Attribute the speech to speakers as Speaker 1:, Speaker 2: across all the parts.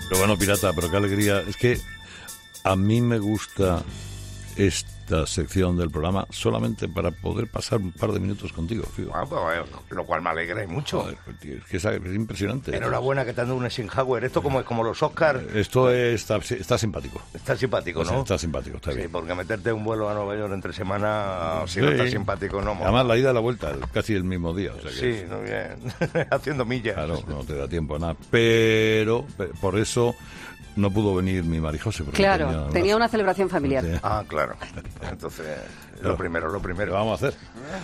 Speaker 1: Pero bueno, pirata, pero qué alegría. Es que a mí me gusta esta sección del programa solamente para poder pasar un par de minutos contigo, Figo.
Speaker 2: Ah, pues, lo cual me alegra y mucho.
Speaker 1: Joder, tío, es que es impresionante.
Speaker 2: Enhorabuena que te han dado un Eisenhower. Esto como es como los Oscars.
Speaker 1: Esto está simpático.
Speaker 2: Está simpático, ¿no?
Speaker 1: Está simpático, está bien.
Speaker 2: Sí, porque meterte un vuelo a Nueva York entre semana, si no está simpático, no.
Speaker 1: Además, la ida y la vuelta, casi el mismo día. O sea que
Speaker 2: sí, muy bien. Haciendo millas.
Speaker 1: Claro, no te da tiempo a nada. Pero por eso no pudo venir mi Marijose.
Speaker 3: Claro, tenía una celebración familiar.
Speaker 2: Ah, claro. Entonces, lo primero.
Speaker 1: ¿Qué vamos a hacer?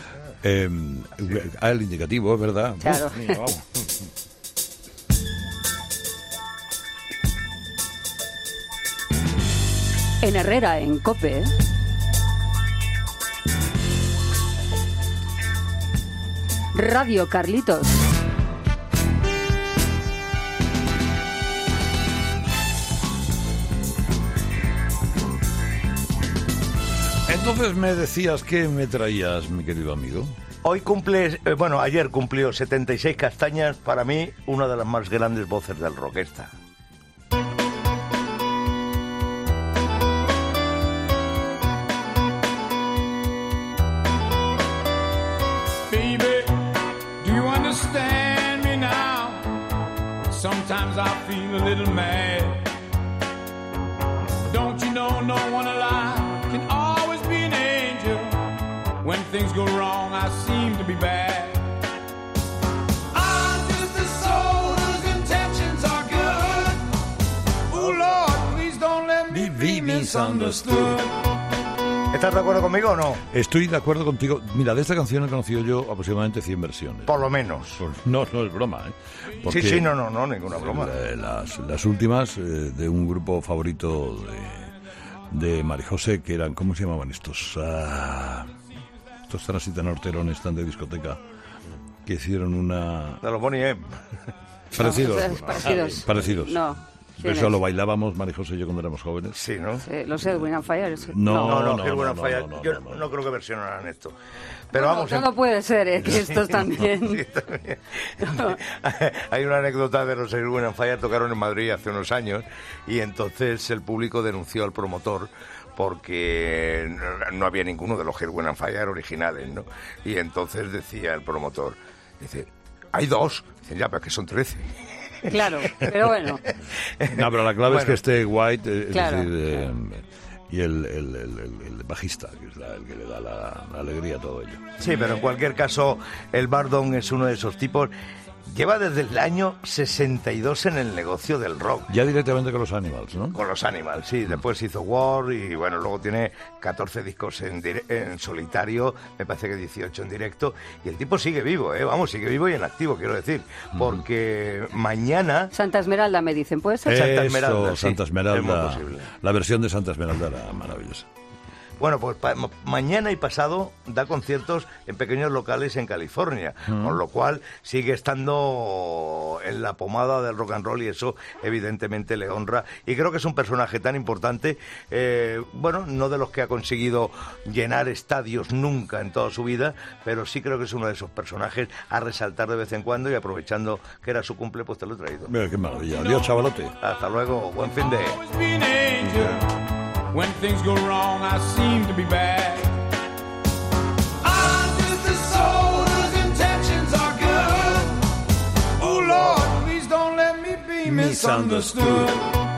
Speaker 1: El indicativo, es verdad.
Speaker 3: Claro.
Speaker 1: Mira, vamos.
Speaker 3: En Herrera, en COPE. Radio Carlitos.
Speaker 1: Entonces me decías que me traías, mi querido amigo.
Speaker 2: Hoy ayer cumplió 76 castañas, para mí una de las más grandes voces del rock esta.
Speaker 4: Baby, do you understand me now? Sometimes I feel a little mad. Don't you know no one alive can always be an angel? When things go wrong, I seem to be bad. I'm just a soul whose intentions are good. Oh Lord, please don't let me be misunderstood.
Speaker 2: ¿Estás de acuerdo conmigo o no?
Speaker 1: Estoy de acuerdo contigo. Mira, de esta canción he conocido yo aproximadamente 100 versiones.
Speaker 2: Por lo menos.
Speaker 1: No es broma, ¿eh? Porque
Speaker 2: Sí, no, ninguna broma.
Speaker 1: Las últimas de un grupo favorito de Marijose, que eran, ¿cómo se llamaban estos? Estos tan así tan horterones, tan de discoteca, que hicieron una...
Speaker 2: De los Bonnie M.
Speaker 1: Parecidos.
Speaker 3: No.
Speaker 1: Pero eso lo bailábamos, Marijose y yo, cuando éramos jóvenes.
Speaker 2: Sí, ¿no?
Speaker 3: Sí, los Edwin and Fire.
Speaker 2: No, Edwin and Fire. Yo no creo que versionaran esto. Pero vamos...
Speaker 3: No puede ser, que estos también...
Speaker 2: Sí, también. Hay una anécdota de los Edwin and Fire, tocaron en Madrid hace unos años, y entonces el público denunció al promotor porque no había ninguno de los Edwin and Fire originales, ¿no? Y entonces decía el promotor, dice, hay dos. Dicen, ya, pero es que son 13.
Speaker 3: Claro, pero bueno.
Speaker 1: No, pero la clave es que esté White,
Speaker 3: claro.
Speaker 1: Es decir, y el bajista, que es el que le da la alegría a todo ello.
Speaker 2: Sí, pero en cualquier caso, el Bardon es uno de esos tipos. Lleva desde el año 62 en el negocio del rock.
Speaker 1: Ya directamente con los Animals, ¿no?
Speaker 2: Con los Animals, sí. Después hizo War y, bueno, luego tiene 14 discos en solitario, me parece que 18 en directo. Y el tipo sigue vivo, Vamos, sigue vivo y en activo, quiero decir. Porque mañana...
Speaker 3: Santa Esmeralda, me dicen, ¿puede ser?
Speaker 2: Santa Esmeralda, sí.
Speaker 1: Santa Esmeralda.
Speaker 2: Es muy posible.
Speaker 1: La versión de Santa Esmeralda era maravillosa.
Speaker 2: Bueno, pues mañana y pasado da conciertos en pequeños locales en California, con lo cual sigue estando en la pomada del rock and roll y eso evidentemente le honra. Y creo que es un personaje tan importante, no de los que ha conseguido llenar estadios nunca en toda su vida, pero sí creo que es uno de esos personajes a resaltar de vez en cuando, y aprovechando que era su cumple, pues te lo he traído.
Speaker 1: Mira, qué maravilla. Adiós, chavalote.
Speaker 2: Hasta luego, buen fin de...
Speaker 4: When things go wrong, I seem to be bad. I'm just a soul whose intentions are good. Oh Lord, please don't let me be misunderstood.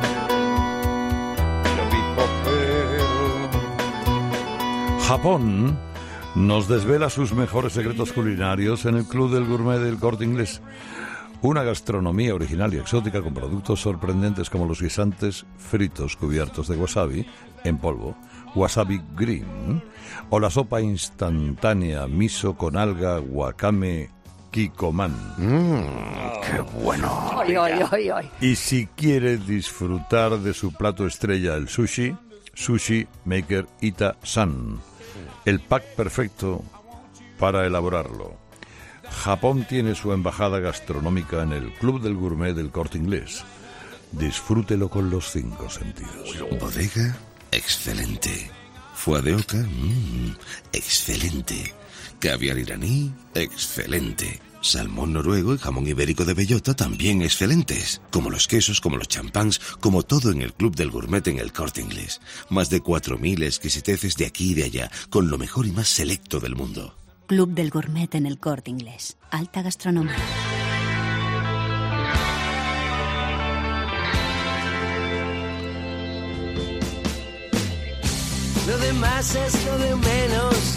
Speaker 1: Japón nos desvela sus mejores secretos culinarios en el Club del Gourmet del Corte Inglés. Una gastronomía original y exótica con productos sorprendentes como los guisantes fritos cubiertos de wasabi en polvo, wasabi green, o la sopa instantánea miso con alga wakame kikoman.
Speaker 2: ¡Qué bueno!
Speaker 3: Oy.
Speaker 1: Y si quiere disfrutar de su plato estrella, el sushi, Sushi Maker Ita-san, el pack perfecto para elaborarlo. Japón tiene su embajada gastronómica en el Club del Gourmet del Corte Inglés. Disfrútelo con los 5 sentidos.
Speaker 5: Bodega, excelente. Foie de oca, excelente. Caviar iraní, excelente. Salmón noruego y jamón ibérico de bellota también excelentes. Como los quesos, como los champáns, como todo en el Club del Gourmet en el Corte Inglés. Más de 4.000 exquisiteces de aquí y de allá, con lo mejor y más selecto del mundo.
Speaker 6: Club del Gourmet en el Corte Inglés. Alta gastronomía.
Speaker 7: Lo demás es lo de menos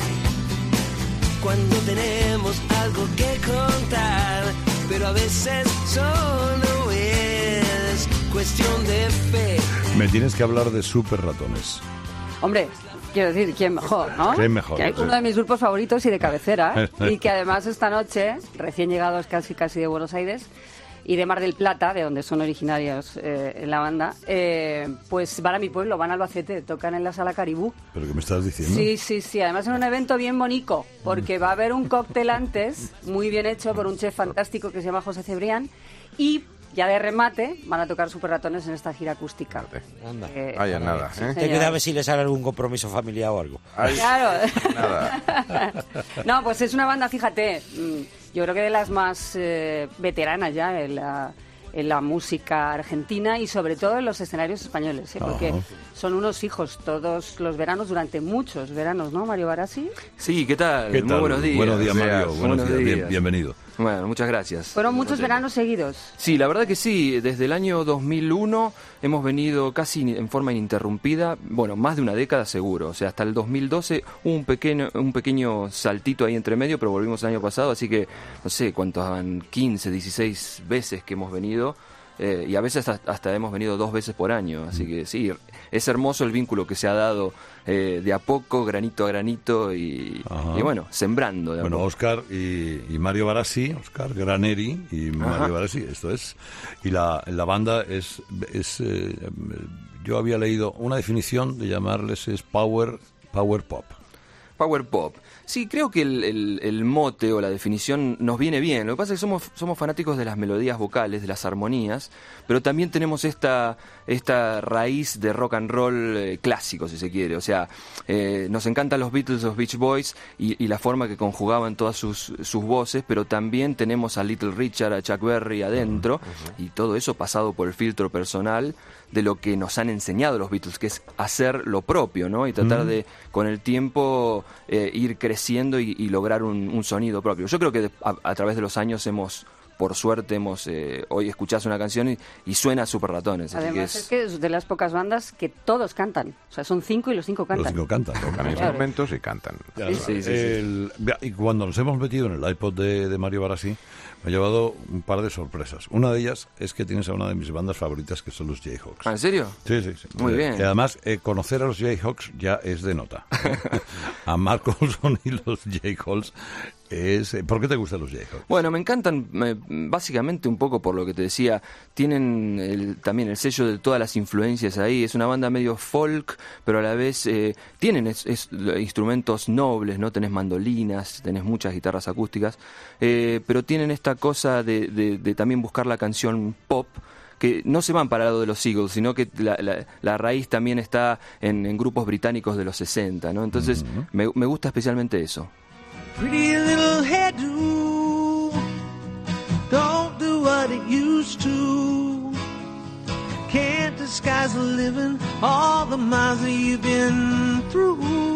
Speaker 7: cuando tenemos algo que contar, pero a veces solo es cuestión de fe.
Speaker 1: Me tienes que hablar de Super Ratones.
Speaker 3: Hombre, quiero decir, ¿quién mejor, no?
Speaker 1: ¿Quién mejor?
Speaker 3: Que es uno de mis grupos favoritos y de cabecera, y que además esta noche, recién llegados casi de Buenos Aires y de Mar del Plata, de donde son originarios en la banda, pues van a mi pueblo, van a Albacete, tocan en la Sala Caribú.
Speaker 1: ¿Pero qué me estás diciendo?
Speaker 3: Sí, además es un evento bien bonito, porque va a haber un cóctel antes, muy bien hecho por un chef fantástico que se llama José Cebrián, y ya de remate van a tocar Super Ratones en esta gira acústica.
Speaker 8: Anda.
Speaker 2: Vaya nada,
Speaker 3: sí,
Speaker 2: ¿eh?
Speaker 8: Te queda a ver si le sale algún compromiso familiar o algo.
Speaker 2: Ay,
Speaker 3: Claro.
Speaker 2: nada.
Speaker 3: No, pues es una banda, fíjate, yo creo que de las más veteranas ya en la música argentina y sobre todo en los escenarios españoles, porque son unos hijos todos los veranos, durante muchos veranos, ¿no, Mario Barassi?
Speaker 9: Sí, ¿qué tal?
Speaker 1: ¿Qué tal?
Speaker 9: Muy buenos días.
Speaker 1: Buenos días, Mario.
Speaker 9: Buenos
Speaker 1: Buenos días.
Speaker 9: días.
Speaker 1: Bienvenido.
Speaker 9: Bueno, muchas gracias.
Speaker 3: Fueron muchos veranos seguidos.
Speaker 9: Sí, la verdad que sí. Desde el año 2001 hemos venido casi en forma ininterrumpida, bueno, más de una década seguro. O sea, hasta el 2012 hubo un pequeño saltito ahí entre medio, pero volvimos el año pasado, así que no sé cuántos van, 15, 16 veces que hemos venido. Y a veces hasta hemos venido 2 veces por año, así que sí, es hermoso el vínculo que se ha dado de a poco, granito a granito y bueno, sembrando.
Speaker 1: Bueno, Óscar y Mario Barassi, Óscar Graneri y Mario Barassi, esto es. Y la banda es yo había leído una definición de llamarles es power pop.
Speaker 9: Power pop. Sí, creo que el mote o la definición nos viene bien. Lo que pasa es que somos fanáticos de las melodías vocales, de las armonías, pero también tenemos esta raíz de rock and roll clásico, si se quiere. O sea, nos encantan los Beatles, los Beach Boys y la forma que conjugaban todas sus voces, pero también tenemos a Little Richard, a Chuck Berry adentro, y todo eso pasado por el filtro personal de lo que nos han enseñado los Beatles, que es hacer lo propio, ¿no? Y tratar de, con el tiempo, ir creciendo y lograr un sonido propio. Yo creo que a través de los años por suerte hoy escuchás una canción y suena Super Ratones.
Speaker 3: Además es que es de las pocas bandas que todos cantan. O sea, son 5 y los 5 cantan.
Speaker 1: Los 5 cantan.
Speaker 2: Tocan instrumentos y cantan.
Speaker 1: Sí. Y cuando nos hemos metido en el iPod de Mario Barassi, me ha llevado un par de sorpresas. Una de ellas es que tienes a una de mis bandas favoritas, que son los Jayhawks.
Speaker 9: ¿Ah, en serio?
Speaker 1: Sí.
Speaker 9: Muy bien.
Speaker 1: Y además, conocer a los Jayhawks ya es de nota. A Mark Olson y los Jayhawks ¿Por qué te gustan los Jayhawks?
Speaker 9: Bueno, me encantan básicamente un poco por lo que te decía. Tienen también el sello de todas las influencias ahí. Es una banda medio folk, pero a la vez tienen instrumentos nobles, ¿no? Tenés mandolinas, tenés muchas guitarras acústicas, pero tienen esta cosa de también buscar la canción pop, que no se van para el lado de los Eagles, sino que la raíz también está en grupos británicos de los 60, ¿no? Entonces me gusta especialmente eso.
Speaker 7: Pretty little hairdo, don't do what it used to. Can't disguise the living, all the miles that you've been through.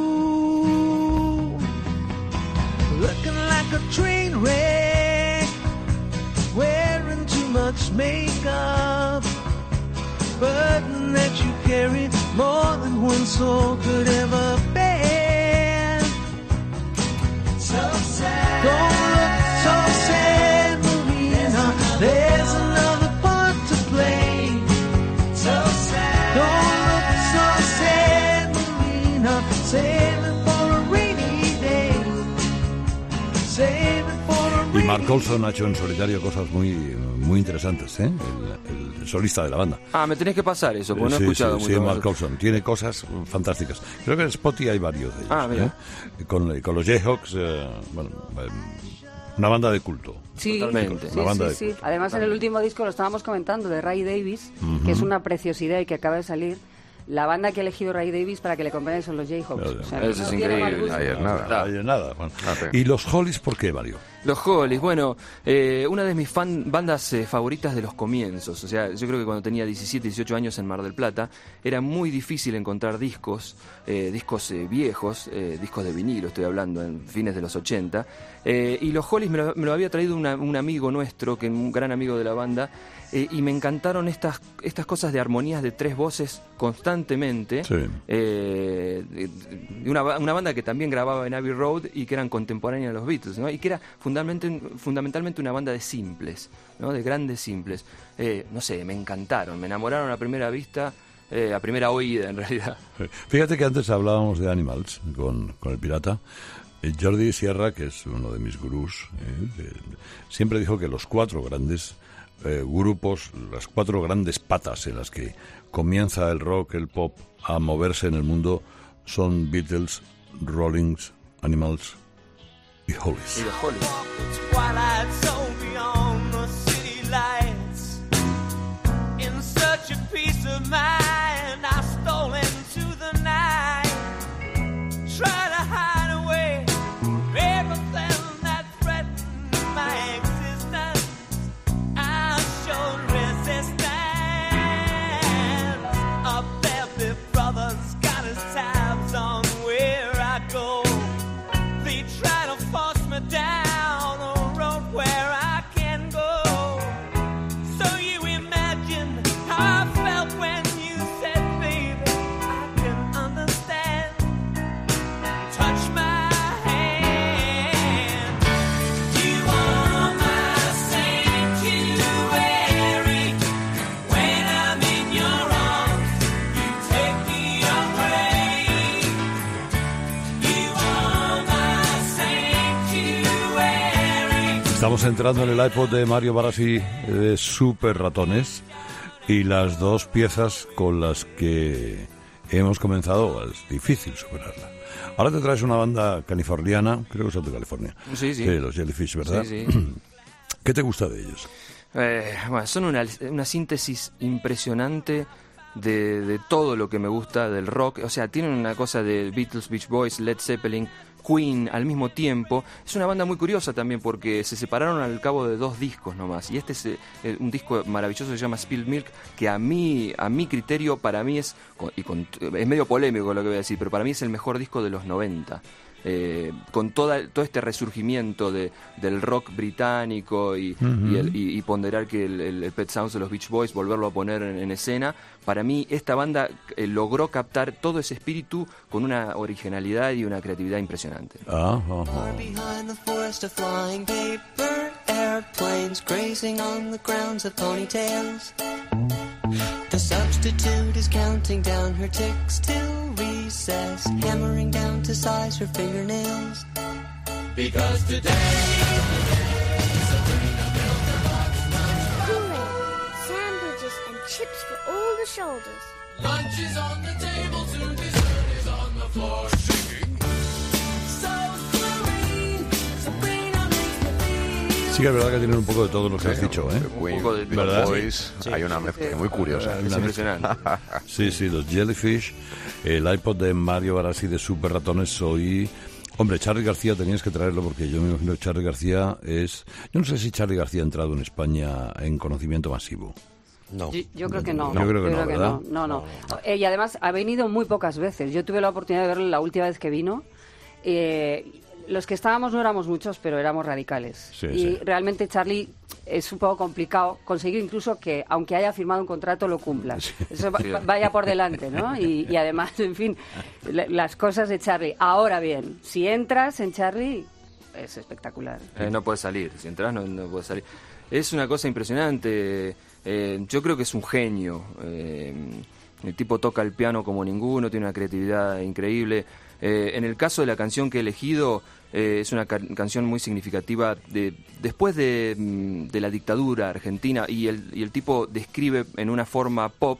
Speaker 7: Looking like a train wreck, wearing too much makeup, burden that you carry more than one soul could ever bear. So sad. Don't look so sad, Marina. There's another part to play. So sad. Don't look so sad, Marina. Save it for a rainy day. Save it for a rainy day.
Speaker 1: Y Mark Olson ha hecho en solitario cosas muy interesantes, ¿eh? El solista de la banda.
Speaker 9: Me tenés que pasar eso, porque no he escuchado mucho.
Speaker 1: Sí, Mark Olson tiene cosas fantásticas. Creo que en Spotify hay varios de ellos.
Speaker 9: Mira.
Speaker 1: Con los Jayhawks, una banda de culto.
Speaker 3: Sí,
Speaker 9: totalmente.
Speaker 3: Sí. Además, en el último disco lo estábamos comentando, de Ray Davis, que es una preciosidad y que acaba de salir. La banda que ha elegido Ray Davis para que le acompañen son los Jayhawks.
Speaker 9: Eso es increíble.
Speaker 2: Ayer nada.
Speaker 1: Bueno. ¿Y los Hollies por qué, Mario?
Speaker 9: Los Hollies, bueno, una de mis bandas favoritas de los comienzos. O sea, yo creo que cuando tenía 17, 18 años en Mar del Plata, era muy difícil encontrar discos viejos, discos de vinilo, estoy hablando, en fines de los 80. Y los Hollies me lo había traído un amigo nuestro, que un gran amigo de la banda, y me encantaron estas cosas de armonías de 3 voces constantemente.
Speaker 1: Sí.
Speaker 9: Una banda que también grababa en Abbey Road y que eran contemporáneas a los Beatles, ¿no? Y que era fundamentalmente una banda de simples, ¿no? De grandes simples. No sé, me encantaron, me enamoraron a primera vista, a primera oída en realidad.
Speaker 1: Fíjate que antes hablábamos de Animals con el pirata. Jordi Sierra, que es uno de mis gurús, siempre dijo que los 4 grandes grupos, las 4 grandes patas en las que comienza el rock, el pop a moverse en el mundo son Beatles, Rollings, Animals y Hollies.
Speaker 9: Y los Hollies.
Speaker 1: Estamos entrando en el iPod de Mario Barassi de Super Ratones y las 2 piezas con las que hemos comenzado es difícil superarla. Ahora te traes una banda californiana, creo que son de California.
Speaker 9: Sí.
Speaker 1: Los Jellyfish, ¿verdad?
Speaker 9: Sí.
Speaker 1: ¿Qué te gusta de ellos?
Speaker 9: Bueno, son una síntesis impresionante de todo lo que me gusta del rock. O sea, tienen una cosa de Beatles, Beach Boys, Led Zeppelin, Queen al mismo tiempo. Es una banda muy curiosa también porque se separaron al cabo de 2 discos nomás. Y este es un disco maravilloso que se llama Spilled Milk, que a mi criterio, para mí es medio polémico lo que voy a decir, pero para mí es el mejor disco de los 90. Con todo este resurgimiento del rock británico y ponderar que el Pet Sounds de los Beach Boys, volverlo a poner en escena, para mí esta banda logró captar todo ese espíritu con una originalidad y una creatividad impresionante.
Speaker 10: The substitute is counting down her ticks till recess, hammering down to size her fingernails. Because today
Speaker 11: Kool-Aid, sandwiches and chips for all the shoulders.
Speaker 10: lunch is on the table, soon dessert is on the floor. Singing. So serene, Sabrina makes me feel.
Speaker 1: Sí que es verdad que tienen un poco de todo lo que has dicho, ¿eh?
Speaker 12: Queen,
Speaker 1: ¿verdad?
Speaker 12: Los Boys, hay una mezcla muy curiosa.
Speaker 1: Una
Speaker 9: Impresionante.
Speaker 1: Sí, los Jellyfish, el iPod de Mario Barassi de Super Ratones hoy. Hombre, Charly García tenías que traerlo porque yo me imagino que Charly García es... Yo no sé si Charly García ha entrado en España en conocimiento masivo.
Speaker 8: No.
Speaker 3: Yo creo que no.
Speaker 1: Yo creo que no, ¿verdad?
Speaker 3: No. Y además ha venido muy pocas veces. Yo tuve la oportunidad de verlo la última vez que vino. Los que estábamos no éramos muchos, pero éramos radicales.
Speaker 1: Sí.
Speaker 3: Realmente Charly es un poco complicado conseguir incluso que, aunque haya firmado un contrato, lo cumpla.
Speaker 1: Sí.
Speaker 3: Eso vaya por delante, ¿no? Y además, en fin, las cosas de Charly. Ahora bien, si entras en Charly, es espectacular.
Speaker 9: No puedes salir, si entras no puedes salir. Es una cosa impresionante. Yo creo que es un genio. El tipo toca el piano como ninguno, tiene una creatividad increíble. En el caso de la canción que he elegido, es una canción muy significativa después de la dictadura argentina, y el tipo describe en una forma pop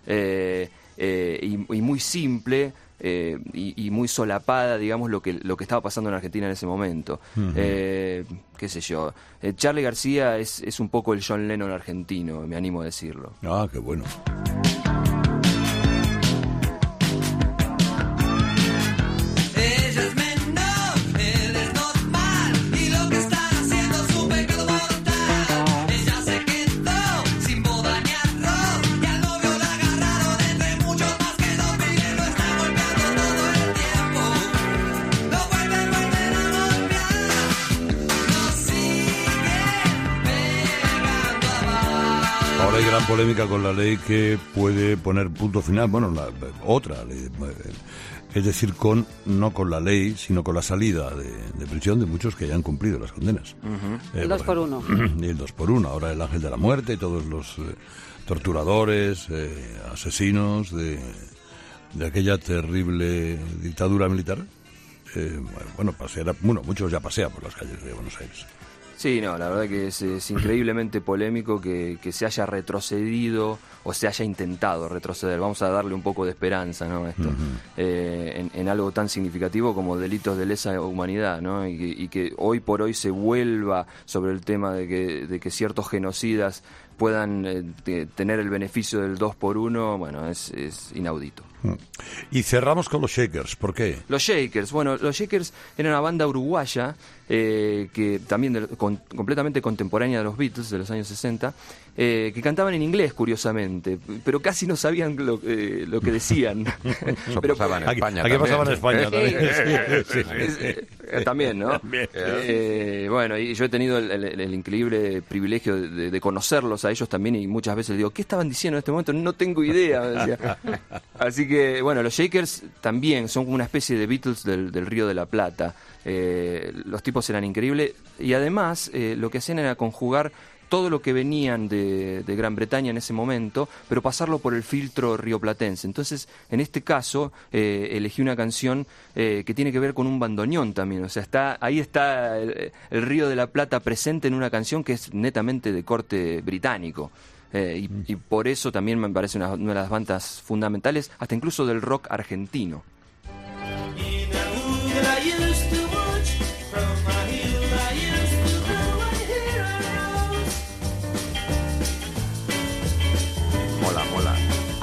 Speaker 9: y muy simple y muy solapada, digamos, lo que estaba pasando en Argentina en ese momento. Qué sé yo. Charly García es un poco el John Lennon argentino, me animo a decirlo.
Speaker 1: Ah, qué bueno.
Speaker 10: Ellas me no, él es normal y lo que están haciendo
Speaker 1: polémica con la ley que puede poner punto final, bueno, otra ley, es decir, no con la ley, sino con la salida de prisión de muchos que ya han cumplido las condenas.
Speaker 3: El 2 por 1.
Speaker 1: Y el 2 por 1, ahora el ángel de la muerte y todos los torturadores, asesinos de aquella terrible dictadura militar. Muchos ya pasean por las calles de Buenos Aires.
Speaker 9: Sí, no, la verdad que es increíblemente polémico que se haya retrocedido o se haya intentado retroceder. Vamos a darle un poco de esperanza, ¿no? Esto, en algo tan significativo como delitos de lesa humanidad, ¿no? Y que hoy por hoy se vuelva sobre el tema de que ciertos genocidas puedan tener el beneficio del 2 por 1, bueno, es inaudito.
Speaker 1: Y cerramos con los Shakers, ¿por qué?
Speaker 9: Los Shakers, bueno, los Shakers eran una banda uruguaya que también completamente contemporánea de los Beatles de los años 60, que cantaban en inglés, curiosamente, pero casi no sabían lo que decían.
Speaker 12: Pero pasaba en España.
Speaker 1: Aquí pasaba en España
Speaker 9: también, ¿no? Bueno, y yo he tenido el increíble privilegio de conocerlos a ellos también, y muchas veces les digo, ¿qué estaban diciendo en este momento? No tengo idea, me decía. Así que, bueno, los Shakers también son como una especie de Beatles del Río de la Plata. Los tipos eran increíbles y además lo que hacían era conjugar todo lo que venían de Gran Bretaña en ese momento, pero pasarlo por el filtro rioplatense. Entonces, en este caso, elegí una canción que tiene que ver con un bandoneón también. O sea, ahí está el Río de la Plata presente en una canción que es netamente de corte británico. Y por eso también me parece una de las bandas fundamentales, hasta incluso del rock argentino.
Speaker 12: Mola, mola.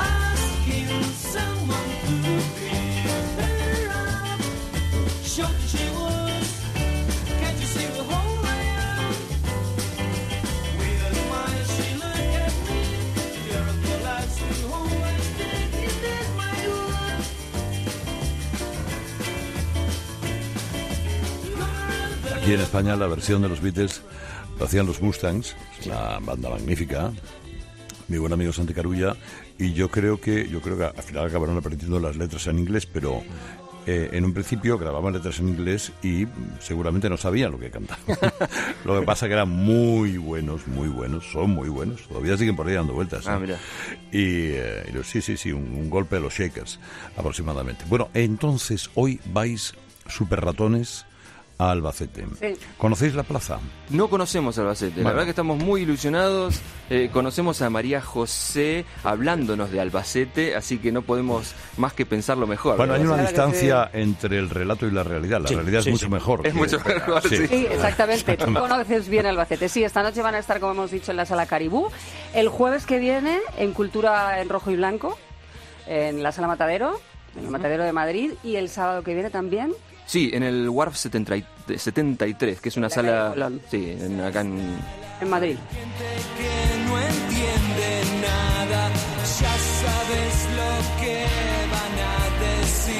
Speaker 1: Aquí en España la versión de los Beatles lo hacían los Mustangs, una banda magnífica, mi buen amigo Santi Carulla, y yo creo que al final acabaron aprendiendo las letras en inglés, pero en un principio grababan letras en inglés y seguramente no sabían lo que cantaban. Lo que pasa que eran muy buenos, son muy buenos, todavía siguen por ahí dando vueltas.
Speaker 9: Mira.
Speaker 1: Y sí, un golpe de los Shakers aproximadamente. Bueno, entonces hoy vais super ratones a Albacete.
Speaker 3: Sí.
Speaker 1: ¿Conocéis la plaza?
Speaker 9: No conocemos Albacete, la verdad que estamos muy ilusionados, conocemos a María José hablándonos de Albacete, así que no podemos más que pensarlo mejor.
Speaker 1: Bueno, hay
Speaker 9: ¿verdad?
Speaker 1: una distancia entre el relato y la realidad, la realidad es mucho mejor.
Speaker 9: Es mucho mejor, sí.
Speaker 3: Sí, exactamente, tú conoces bien Albacete. Sí, esta noche van a estar, como hemos dicho, en la Sala Caribú, el jueves que viene en Cultura en Rojo y Blanco, en la Sala Matadero, en el Matadero de Madrid, y el sábado que viene también.
Speaker 9: Sí, en el Warp 73, que es una sala... Sí, acá en
Speaker 3: Madrid.
Speaker 10: Que no entiende nada, ya sabes lo que van a decir.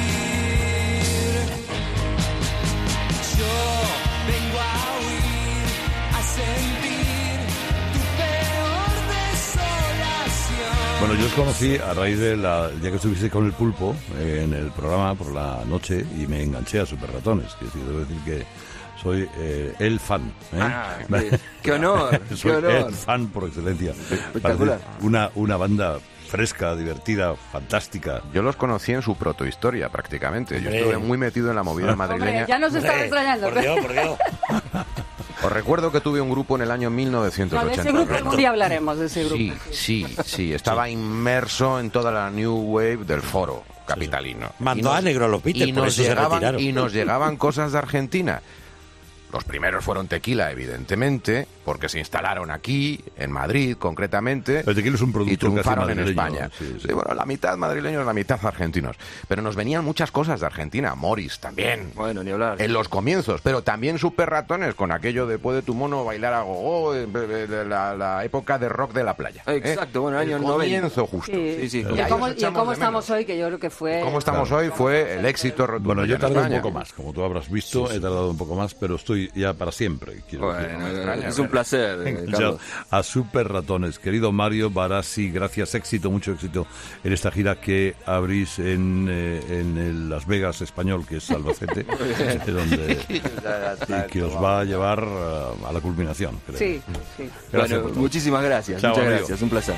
Speaker 10: Yo vengo a huir, a sentir tu peor desolación.
Speaker 1: Bueno, yo os conocí a raíz del día que estuviste con el Pulpo en el programa por la noche y me enganché a Super Ratones. Debo decir que soy el fan.
Speaker 9: ¡Qué honor!
Speaker 1: Soy
Speaker 9: qué honor.
Speaker 1: el fan por excelencia.
Speaker 9: Espectacular.
Speaker 1: Una banda fresca, divertida, fantástica.
Speaker 12: Yo los conocí en su protohistoria prácticamente. Yo estuve muy metido en la movida madrileña.
Speaker 3: Hombre, ya nos estaba extrañando.
Speaker 8: Por Dios.
Speaker 12: Os recuerdo que tuve un grupo en el año 1980.
Speaker 3: De ese grupo algún día hablaremos, de ese grupo.
Speaker 12: Sí. Estaba inmerso en toda la New Wave del foro capitalino.
Speaker 8: Mandó a negro a los Beatles, por eso se retiraron.
Speaker 12: Y nos llegaban cosas de Argentina. Los primeros fueron Tequila, evidentemente, porque se instalaron aquí, en Madrid, concretamente.
Speaker 1: El Tequila es un producto
Speaker 12: y triunfaron
Speaker 1: casi
Speaker 12: en
Speaker 1: madrileño,
Speaker 12: España.
Speaker 1: sí.
Speaker 12: Sí, bueno, la mitad madrileños, la mitad argentinos. Pero nos venían muchas cosas de Argentina. Morris también.
Speaker 9: Bueno, ni hablar.
Speaker 12: En los comienzos, pero también Super Ratones, con aquello de Puede tu mono bailar a gogo, de la época de rock de la playa.
Speaker 9: Exacto, bueno, años
Speaker 12: el
Speaker 9: 90.
Speaker 12: comienzo justo.
Speaker 9: Sí.
Speaker 3: Y el cómo estamos hoy, que yo creo que fue...
Speaker 12: ¿Cómo estamos hoy? Fue el éxito rotundo.
Speaker 1: Bueno, yo
Speaker 12: en
Speaker 1: tardé
Speaker 12: España.
Speaker 1: un poco más, como tú habrás visto, he tardado un poco más, pero estoy ya para siempre.
Speaker 9: Bueno, es un placer, Carlos.
Speaker 1: A Super Ratones. Querido Mario Barassi, gracias, éxito, mucho éxito en esta gira que abrís en el Las Vegas español, que es Albacete, y que os va a llevar a la culminación, creo.
Speaker 3: Sí, sí.
Speaker 1: Gracias,
Speaker 9: Bueno, muchísimas gracias.
Speaker 1: Chao,
Speaker 9: Muchas
Speaker 1: amigo.
Speaker 9: gracias, un placer.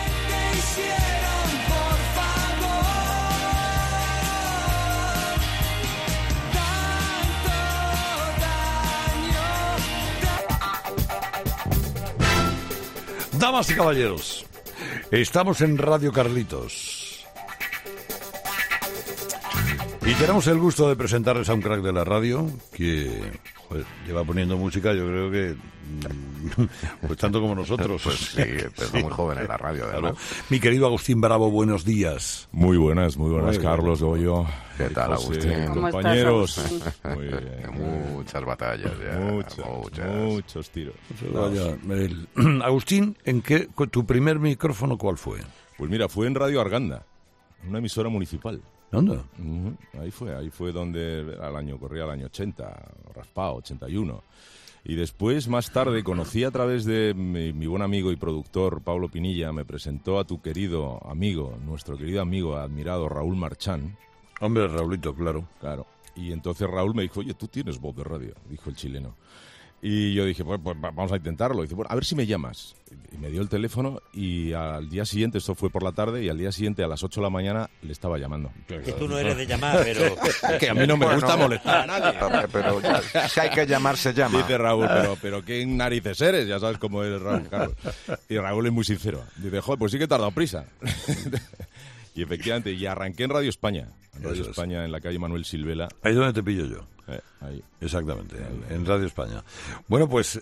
Speaker 1: Damas y caballeros, estamos en Radio Carlitos. Y tenemos el gusto de presentarles a un crack de la radio que lleva poniendo música, yo creo que pues tanto como nosotros.
Speaker 12: Pues sí, empezó muy joven en la radio, además.
Speaker 1: Claro. Mi querido Agustín Bravo, buenos días.
Speaker 13: Muy buenas,
Speaker 1: Muy
Speaker 13: Carlos, Goyo.
Speaker 12: ¿Qué tal, Agustín?
Speaker 3: ¿Cómo estás,
Speaker 13: Compañeros.
Speaker 3: Agustín?
Speaker 13: Muy bien.
Speaker 12: Muchas batallas ya.
Speaker 13: Muchos tiros.
Speaker 1: Vaya, Agustín, tu primer micrófono cuál fue?
Speaker 13: Pues mira, fue en Radio Arganda, una emisora municipal.
Speaker 1: ¿Dónde?
Speaker 13: Ahí fue donde corría el año 80, raspado, 81. Y después, más tarde, conocí a través de mi buen amigo y productor, Pablo Pinilla, me presentó a tu querido amigo, nuestro querido amigo, admirado Raúl Marchán.
Speaker 1: Hombre, Raulito, claro.
Speaker 13: Claro. Y entonces Raúl me dijo, oye, tú tienes voz de radio, dijo el chileno. Y yo dije, pues vamos a intentarlo. Y dice, bueno, a ver si me llamas. Y me dio el teléfono y al día siguiente, esto fue por la tarde, y al día siguiente a las 8 de la mañana le estaba llamando.
Speaker 8: Que tú no eres de llamar, pero...
Speaker 13: que a mí no me gusta molestar a nadie.
Speaker 12: Pero si hay que llamar, se llama.
Speaker 13: Dice Raúl, pero ¿qué narices eres? Ya sabes cómo es Raúl, Carlos. Y Raúl es muy sincero. Dice, joder, pues sí que he tardado prisa. Y efectivamente, y arranqué en Radio España. En Radio España, en la calle Manuel Silvela.
Speaker 1: Ahí es donde te pillo yo.
Speaker 13: Ahí.
Speaker 1: Exactamente, en Radio España. Bueno, pues,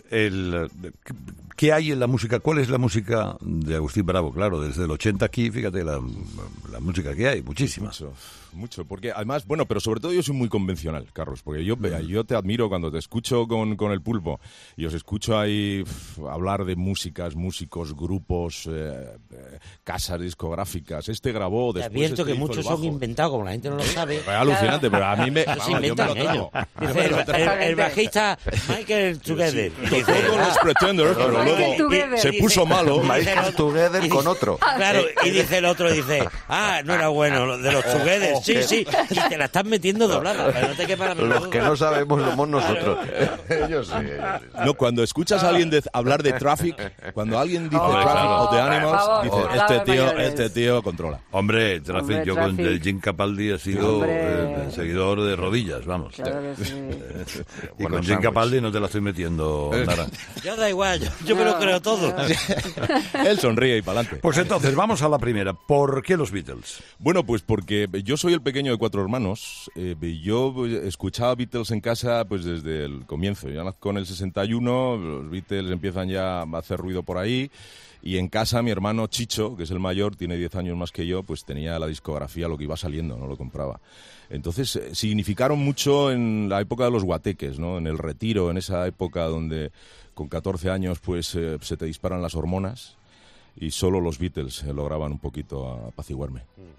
Speaker 1: ¿qué hay en la música? ¿Cuál es la música de Agustín Bravo? Claro, desde el 80 aquí, fíjate la música que hay, muchísimas.
Speaker 13: Mucho, porque además, bueno, pero sobre todo yo soy muy convencional, Carlos, porque yo te admiro cuando te escucho con el Pulpo y os escucho ahí hablar de músicos, grupos, casas discográficas. Este grabó,
Speaker 8: Te
Speaker 13: después
Speaker 8: advierto que muchos son inventados, como la gente no lo sabe.
Speaker 13: Es alucinante, pero a mí me...
Speaker 8: Se inventan ellos. Dice, el bajista Michael Together.
Speaker 13: Tocó con los Pretenders, pero luego se puso malo.
Speaker 12: Michael Together con otro.
Speaker 8: Claro, y dice el otro, no era bueno, lo de los Together, sí, y te la estás metiendo doblada, pero no te quepa la menor
Speaker 12: Los que no sabemos somos nosotros. Ellos sí.
Speaker 13: No, cuando escuchas a alguien hablar de Traffic, cuando alguien dice Traffic o The Animals, dice, este tío controla.
Speaker 1: Hombre, Traffic, yo con el Jim Capaldi he sido seguidor de rodillas, vamos.
Speaker 3: Claro que sí.
Speaker 1: Y con Jim Capaldi no te la estoy metiendo, Nara.
Speaker 8: Ya da igual, yo me lo creo todo.
Speaker 13: Él sonríe y para adelante.
Speaker 1: Pues entonces, vamos a la primera. ¿Por qué los Beatles?
Speaker 13: Bueno, pues porque yo soy el pequeño de 4 hermanos. Yo escuchaba Beatles en casa pues desde el comienzo. Yo nazco en el 61, los Beatles empiezan ya a hacer ruido por ahí. Y en casa mi hermano Chicho, que es el mayor, tiene 10 años más que yo, pues tenía la discografía, lo que iba saliendo, no lo compraba. Entonces significaron mucho en la época de los guateques, ¿no? En el retiro, en esa época donde con 14 años pues se te disparan las hormonas y solo los Beatles lograban un poquito apaciguarme.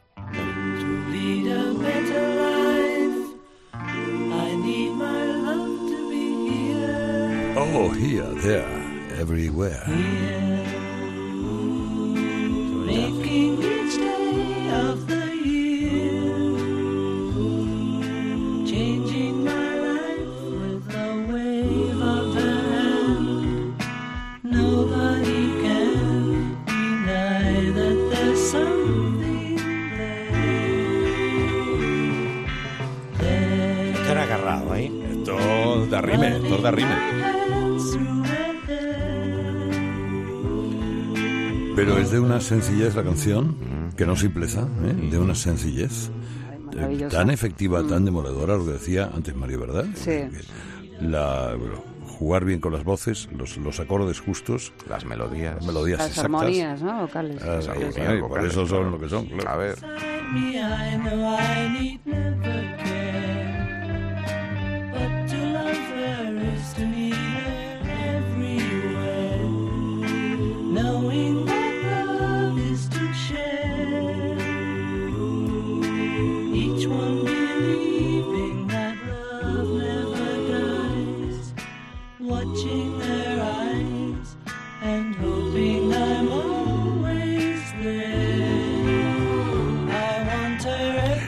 Speaker 7: Lead a better life. I need my love to be here.
Speaker 1: Oh, here, there, everywhere.
Speaker 7: Making each day of the year. Changing my life with a wave of the hand. Nobody can deny that there's something there.
Speaker 8: Esto era agarrado, ¿eh?
Speaker 13: Esto de arrime.
Speaker 1: Pero es de una sencillez la canción, que no simpleza, de una sencillez tan efectiva, tan demoledora, lo que decía antes Mario, ¿verdad?
Speaker 3: Sí.
Speaker 1: Jugar bien con las voces, los acordes justos,
Speaker 12: las melodías
Speaker 3: Las
Speaker 1: exactas.
Speaker 3: armonías, ¿no? Vocales.
Speaker 1: Por eso son lo que son, claro.
Speaker 12: A ver.
Speaker 7: Me, I know I need never care, but to love her is to need her everywhere. Knowing that love is to share, each one believing that love never dies, watching their eyes.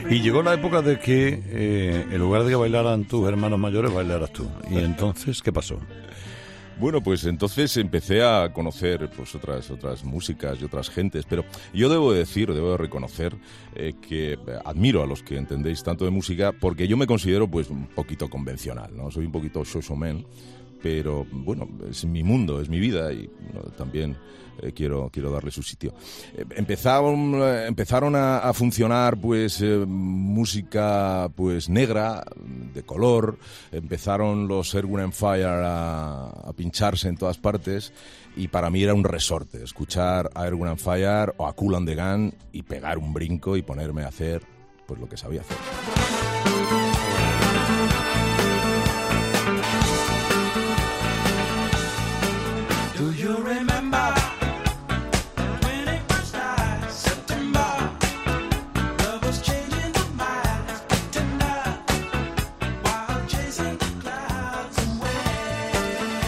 Speaker 1: Y llegó la época de que en lugar de que bailaran tus hermanos mayores, bailaras tú. ¿Y entonces qué pasó?
Speaker 13: Bueno, pues entonces empecé a conocer pues otras músicas y otras gentes, pero yo debo de reconocer que admiro a los que entendéis tanto de música, porque yo me considero pues un poquito convencional, ¿no? Soy un poquito showman, pero bueno, es mi mundo, es mi vida y bueno, también quiero darle su sitio. Empezaron a funcionar pues música pues negra, de color, empezaron los Earth, Wind & Fire a pincharse en todas partes y para mí era un resorte escuchar a Earth, Wind & Fire o a Kool and the Gang y pegar un brinco y ponerme a hacer pues lo que sabía hacer.
Speaker 10: Do you remember when it was like September? Love was changing the minds, tender, while chasing the clouds away.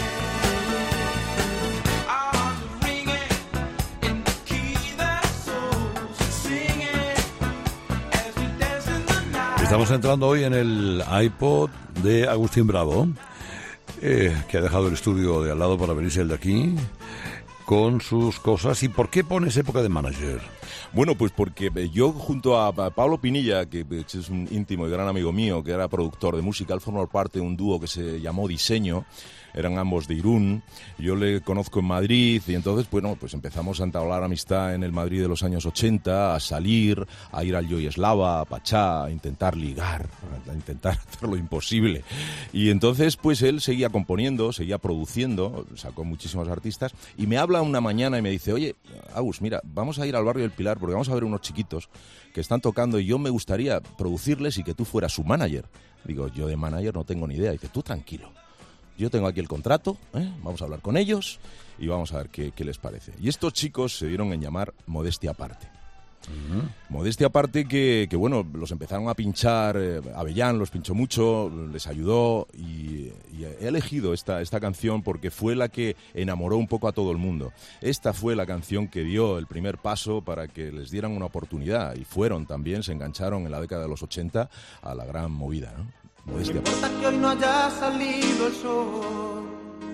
Speaker 10: Our hearts were ringing in the key that souls were singing as we danced in the night.
Speaker 1: Estamos entrando hoy en el iPod de Agustín Bravo, que ha dejado el estudio de al lado para venirse el de aquí, con sus cosas. ¿Y por qué pones época de manager?
Speaker 13: Bueno, pues porque yo junto a Pablo Pinilla, que es un íntimo y gran amigo mío, que era productor de música, él formó parte de un dúo que se llamó Diseño, eran ambos de Irún, yo le conozco en Madrid y entonces, bueno, pues empezamos a entablar amistad en el Madrid de los años 80, a salir, a ir al Yoyeslava, a Pachá, a intentar ligar, a intentar hacer lo imposible. Y entonces, pues él seguía componiendo, seguía produciendo, sacó muchísimos artistas y me habla una mañana y me dice, oye, Agus, mira, vamos a ir al barrio del Pilar porque vamos a ver unos chiquitos que están tocando y yo me gustaría producirles y que tú fueras su manager. Digo, yo de manager no tengo ni idea. Dice, tú tranquilo. Yo tengo aquí el contrato, vamos a hablar con ellos y vamos a ver qué les parece. Y estos chicos se dieron en llamar Modestia Aparte. Modestia Aparte que bueno, los empezaron a pinchar, Avellán los pinchó mucho, les ayudó y he elegido esta canción porque fue la que enamoró un poco a todo el mundo. Esta fue la canción que dio el primer paso para que les dieran una oportunidad y se engancharon en la década de los 80 a la gran movida, ¿no?
Speaker 10: No importa que hoy no haya salido el sol,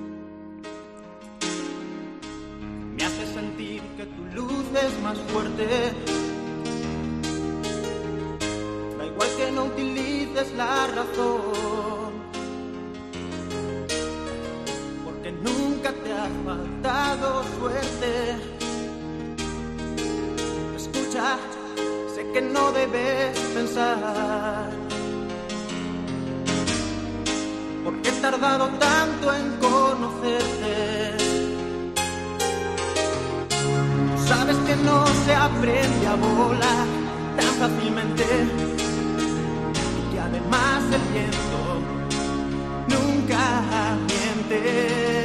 Speaker 10: me hace sentir que tu luz es más fuerte. Da igual que no utilices la razón, porque nunca te ha faltado suerte. Escucha, sé que no debes pensar ¿por qué he tardado tanto en conocerte? Sabes que no se aprende a volar tan fácilmente y que además el viento nunca miente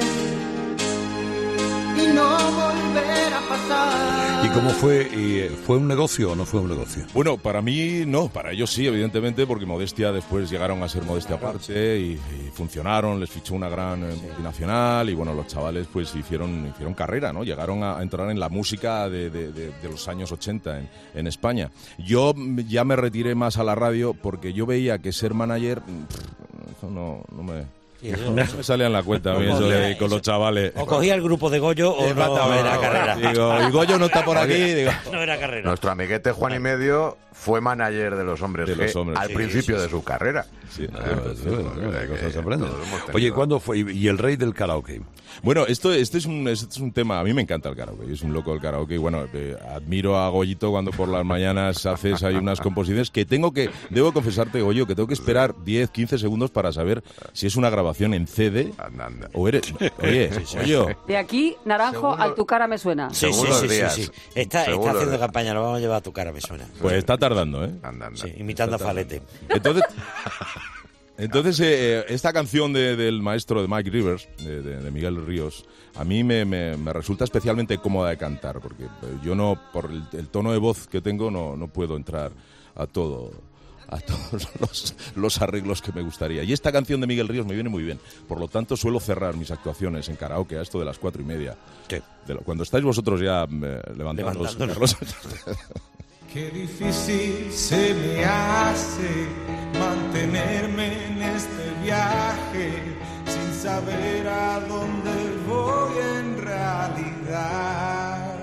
Speaker 10: y no volverá a pasar.
Speaker 1: ¿Y cómo fue? ¿Fue un negocio o no fue un negocio?
Speaker 13: Bueno, para mí no, para ellos sí, evidentemente, porque Modestia después llegaron a ser Modestia Aparte y funcionaron, les fichó una gran multinacional y bueno, los chavales pues hicieron carrera, ¿no? Llegaron a entrar en la música de los años 80 en España. Yo ya me retiré más a la radio porque yo veía que ser manager, eso no me... No me salía en la cuenta a mí eso de con los chavales.
Speaker 8: O cogía el grupo de Goyo o no era carrera.
Speaker 13: Digo, y Goyo no está por aquí. Digo.
Speaker 8: No era carrera.
Speaker 12: Nuestro amiguete Juan y Medio fue manager de los Hombres G al principio de su carrera.
Speaker 1: Sí, cosas se aprenden. Oye, ¿cuándo fue? ¿Y el rey del karaoke?
Speaker 13: Bueno, este es un tema, a mí me encanta el karaoke, yo soy un loco del karaoke y bueno, admiro a Goyito cuando por las mañanas haces ahí unas composiciones que debo confesarte, Goyo, que tengo que esperar 10, 15 segundos para saber si es una grabación en CD o eres... Oye, Goyo.
Speaker 3: De aquí, Naranjo, al Tu Cara Me Suena.
Speaker 8: Sí. Está haciendo campaña, lo vamos a llevar a Tu Cara Me Suena.
Speaker 13: Pues está tardando, ¿eh?
Speaker 8: Sí, imitando a Falete.
Speaker 13: Entonces, esta canción del maestro de Mike Rivers, de Miguel Ríos, a mí me resulta especialmente cómoda de cantar, porque yo no, por el tono de voz que tengo, no puedo entrar a todos los arreglos que me gustaría. Y esta canción de Miguel Ríos me viene muy bien. Por lo tanto, suelo cerrar mis actuaciones en karaoke a esto de las 4:30.
Speaker 8: Sí.
Speaker 13: Cuando estáis vosotros ya levantándoos.
Speaker 4: Qué difícil se me hace mantenerme en este viaje sin saber a dónde voy en realidad.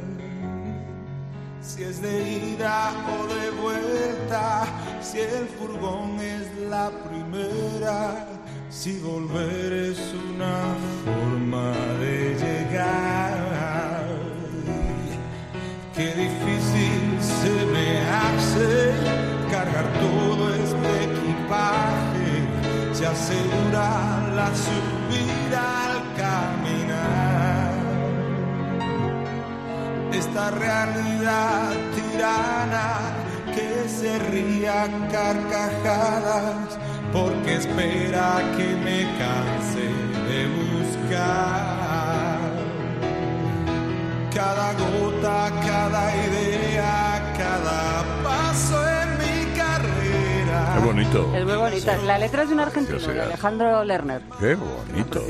Speaker 4: Si es de ida o de vuelta, si el furgón es la primera, si volver es una forma de llegar. Qué difícil se me hace cargar todo este equipaje, se asegura la subida al caminar. Esta realidad tirana que se ría a carcajadas porque espera que me canse de buscar. Cada gota, cada idea, cada paso en mi carrera.
Speaker 1: Qué bonito.
Speaker 3: Es muy bonita. La letra es de un argentino, de Alejandro Lerner.
Speaker 1: Qué bonito.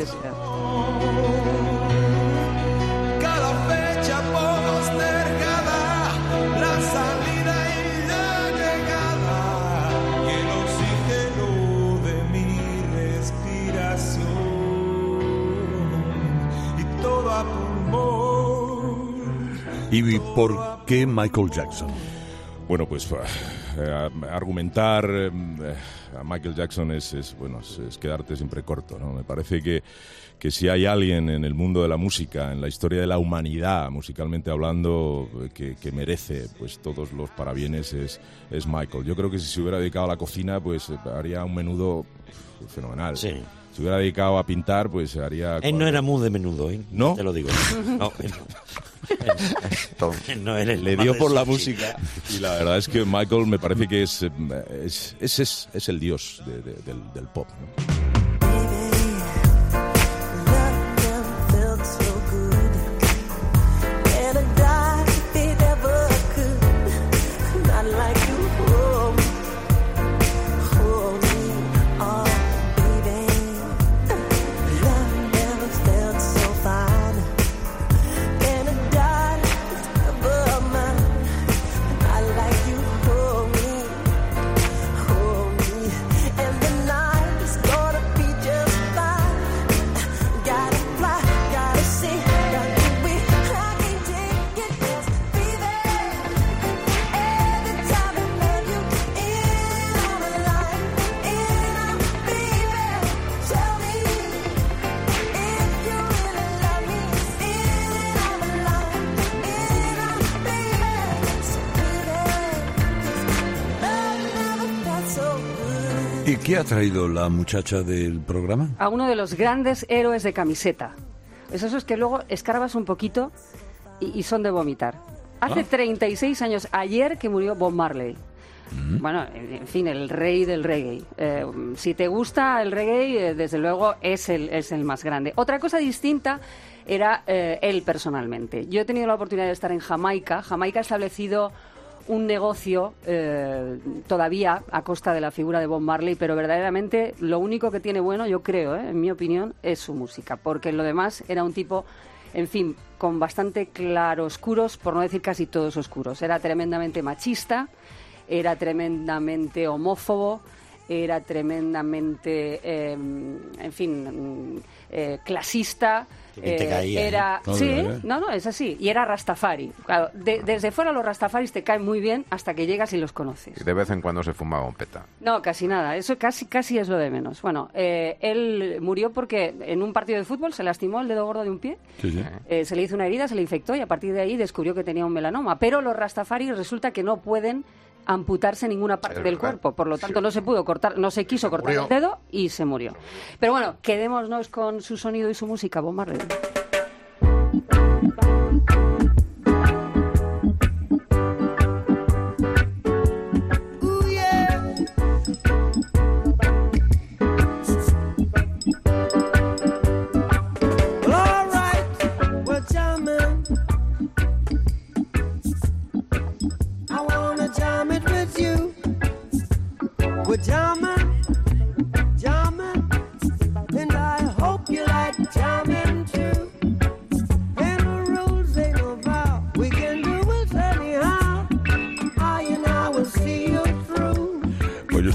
Speaker 4: Cada fecha postergada, la salida y la llegada, y el oxígeno de mi respiración, y todo a pulmón.
Speaker 1: ¿Y por qué Michael Jackson?
Speaker 13: Bueno, pues argumentar a Michael Jackson es quedarte siempre corto, ¿no? Me parece que si hay alguien en el mundo de la música, en la historia de la humanidad, musicalmente hablando, que merece pues todos los parabienes es Michael. Yo creo que si se hubiera dedicado a la cocina, pues haría un menudo fenomenal.
Speaker 8: Sí.
Speaker 13: Si hubiera dedicado a pintar, pues haría...
Speaker 8: Él no era muy de menudo, ¿eh?
Speaker 13: ¿No?
Speaker 8: Te lo digo. No, no eres
Speaker 13: le dio por la música y la verdad es que Michael me parece que es el dios del pop, ¿no?
Speaker 1: ¿Y qué ha traído la muchacha del programa?
Speaker 3: A uno de los grandes héroes de camiseta. Esos que luego escarbas un poquito y son de vomitar. Hace 36 años, ayer, que murió Bob Marley. Bueno, en fin, el rey del reggae. Si te gusta el reggae, desde luego es el más grande. Otra cosa distinta era él personalmente. Yo he tenido la oportunidad de estar en Jamaica. Jamaica ha establecido un negocio todavía a costa de la figura de Bob Marley, pero verdaderamente lo único que tiene bueno, yo creo, en mi opinión, es su música, porque en lo demás era un tipo, en fin, con bastante claroscuros, por no decir casi todos oscuros. Era tremendamente machista, era tremendamente homófobo, era tremendamente, en fin, clasista.
Speaker 8: Te caía,
Speaker 3: era,
Speaker 8: ¿no?
Speaker 3: sí, no, es así. Y era Rastafari. Claro, desde fuera los Rastafaris te caen muy bien hasta que llegas y los conoces.
Speaker 12: Y de vez en cuando se fumaba un peta.
Speaker 3: No, casi nada. Eso casi es lo de menos. Bueno, él murió porque en un partido de fútbol se lastimó el dedo gordo de un pie.
Speaker 1: Sí, sí.
Speaker 3: Se le hizo una herida, se le infectó y a partir de ahí descubrió que tenía un melanoma. Pero los Rastafaris resulta que no pueden amputarse ninguna parte del cuerpo, por lo tanto no se pudo cortar, no se quiso cortar el dedo y se murió. Pero bueno, quedémonos con su sonido y su música, Bob Marley.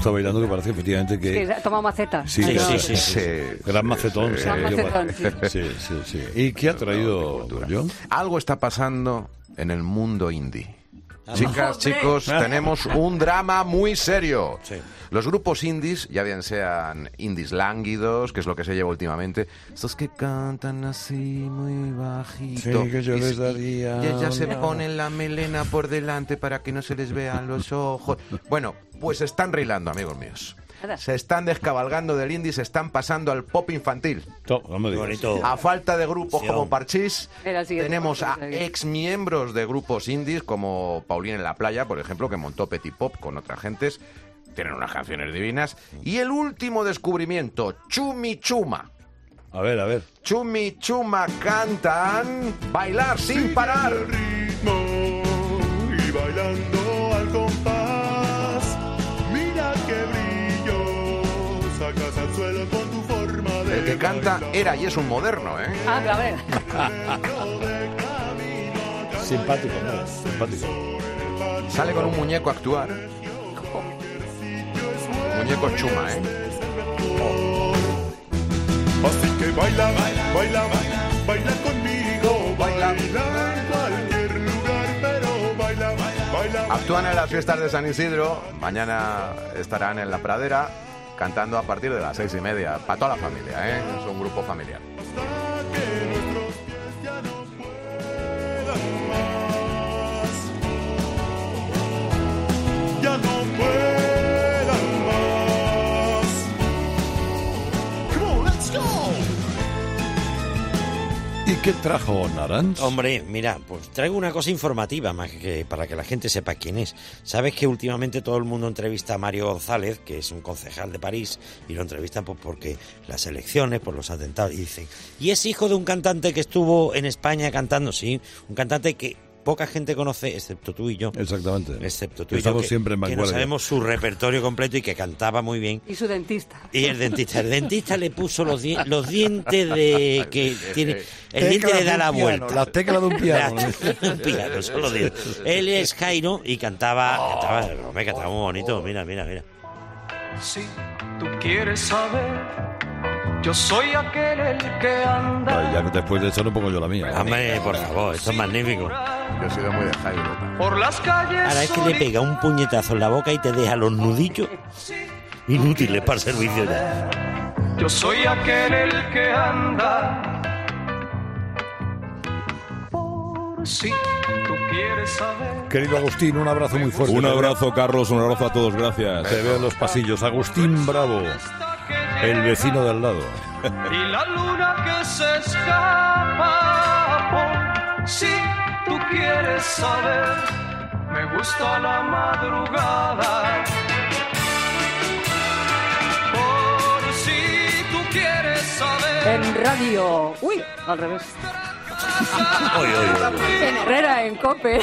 Speaker 1: está bailando que parece efectivamente que...
Speaker 3: Que ha tomado maceta.
Speaker 1: Sí, gran macetón.
Speaker 3: Sí, gran macetón,
Speaker 1: sí. ¿Y qué ha traído John?
Speaker 12: Algo está pasando en el mundo indie. Chicas, chicos, tenemos un drama muy serio.
Speaker 8: Sí.
Speaker 12: Los grupos indies, ya bien sean indies lánguidos, que es lo que se lleva últimamente, estos que cantan así muy bajito.
Speaker 1: Sí, que yo les daría
Speaker 12: Y ellas se
Speaker 1: una-
Speaker 12: ponen la melena por delante para que no se les vean los ojos. Bueno, pues están rilando, amigos míos. Se están descabalgando del indie, se están pasando al pop infantil.
Speaker 8: Bonito.
Speaker 12: A falta de grupos como Parchís,
Speaker 3: Era el siguiente
Speaker 12: tenemos a
Speaker 3: paso,
Speaker 12: ex miembros de grupos indies como Paulín en la playa, por ejemplo, que montó Petit Pop con otras gentes. Tienen unas canciones divinas. Y el último descubrimiento, Chumi Chuma.
Speaker 1: A ver.
Speaker 12: Chumi Chuma cantan Bailar sin parar.
Speaker 14: Y bailando al compás, mira qué brillo, sacas al suelo con tu forma de
Speaker 12: El que canta era y es un moderno, ¿eh?
Speaker 3: Ah, a ver.
Speaker 1: Simpático, ¿no? Simpático.
Speaker 12: Sale con un muñeco a actuar. Muñeco Chuma, ¿eh?
Speaker 14: Así que baila, baila, baila conmigo, baila en cualquier lugar, pero baila, baila.
Speaker 12: Actúan en las fiestas de San Isidro. Mañana estarán en la pradera cantando a partir de las 6:30. Para toda la familia, ¿eh? Es un grupo familiar.
Speaker 14: Ya no puedan más. Come on, let's go.
Speaker 1: ¿Y qué trajo Naranj?
Speaker 8: Hombre, mira, pues traigo una cosa informativa más que para que la gente sepa quién es. Sabes que últimamente todo el mundo entrevista a Mario González, que es un concejal de París, y lo entrevistan pues porque las elecciones, por los atentados, y dicen, y es hijo de un cantante que estuvo en España cantando, sí, un cantante que poca gente conoce, excepto tú y yo.
Speaker 1: Exactamente.
Speaker 8: Excepto tú y yo,
Speaker 1: Estamos
Speaker 8: que,
Speaker 1: siempre en
Speaker 8: que no
Speaker 1: vanguardia.
Speaker 8: sabemos su repertorio completo y que cantaba muy bien.
Speaker 3: Y su dentista.
Speaker 8: Y el dentista le puso los dientes de que tiene. El diente le da la vuelta.
Speaker 1: Las teclas de un piano.
Speaker 8: Las teclas de un piano, son los dientes. Él es Jairo y cantaba muy bonito. Mira.
Speaker 10: Si tú quieres saber, yo soy aquel el que anda.
Speaker 1: Ay, ya que después de eso no pongo yo la mía.
Speaker 8: Hombre, por favor, esto es magnífico.
Speaker 12: Yo he sido muy de Jairo.
Speaker 10: Por las calles.
Speaker 8: Ahora es que le pega un puñetazo en la boca y te deja los nudillos inútiles para el servicio ya.
Speaker 10: Yo soy aquel el que anda. Por si tú quieres saber.
Speaker 1: Querido Agustín, un abrazo muy fuerte.
Speaker 13: Un abrazo, Carlos, un abrazo a todos, gracias.
Speaker 1: Te veo en los pasillos. Agustín Bravo, el vecino de al lado.
Speaker 10: Y la luna que se escapa. Por si tú quieres saber, me gusta la madrugada. Por si tú quieres saber.
Speaker 3: En radio. Uy, al revés. En Herrera, en Cope.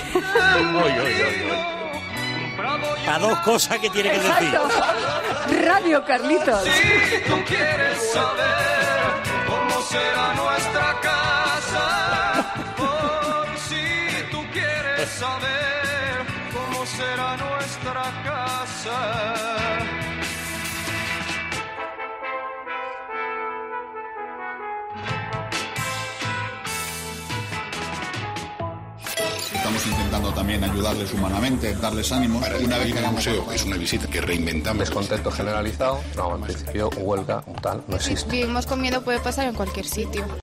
Speaker 8: Para dos cosas que tiene que decir.
Speaker 3: Exacto. Radio Carlitos.
Speaker 10: Si tú quieres saber cómo será nuestra casa, por si tú quieres saber cómo será nuestra casa.
Speaker 15: Estamos intentando también ayudarles humanamente, darles ánimos. Una vez que el museo es una visita que reinventamos.
Speaker 16: Descontento generalizado, no, en principio huelga tal no existe.
Speaker 11: Vivimos con miedo, puede pasar en cualquier sitio.